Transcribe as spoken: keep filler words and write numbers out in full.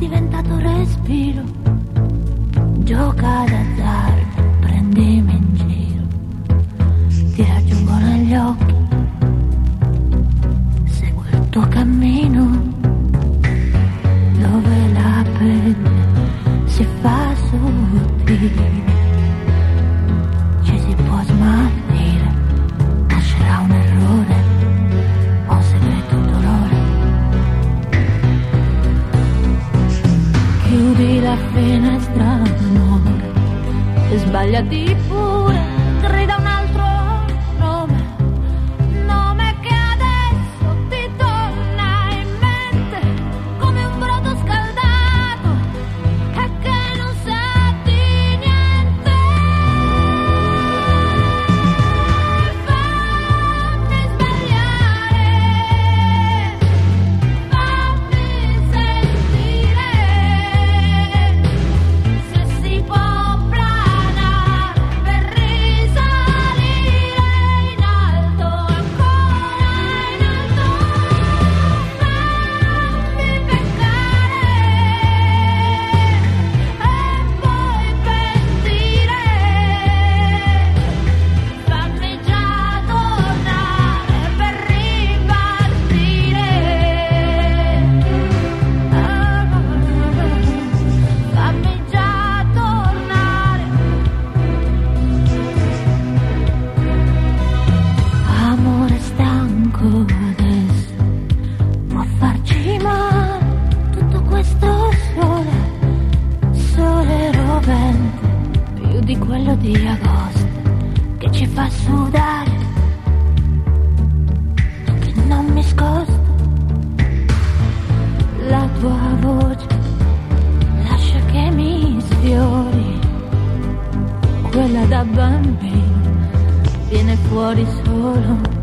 diventato respiro. Gioca d'azzardo, prendimi in giro, ti raggiungo negli occhi, seguo il tuo cammino, dove la pelle si fa sottile, ci si può smarrire, nascerà un errore, un segreto dolore. Chiudi la finestra, amore, e sbagliati pure, grida un altro nome, nome che adesso ti torna in mente come un brodo scaldato e che non sa di niente. Fammi sbagliare, fammi sentire se si può planare per risalire in alto, ancora in alto. Fammi peccare e poi pentire, fammi già tornare per ripartire. Fammi già tornare. Amore stanco adesso, può farci male tutto questo sole, sole rovente, più di quello di agosto, che ci fa sudare, tu che non mi scosta, la tua voce lascia che mi sfiori, quella da bambino viene fuori solo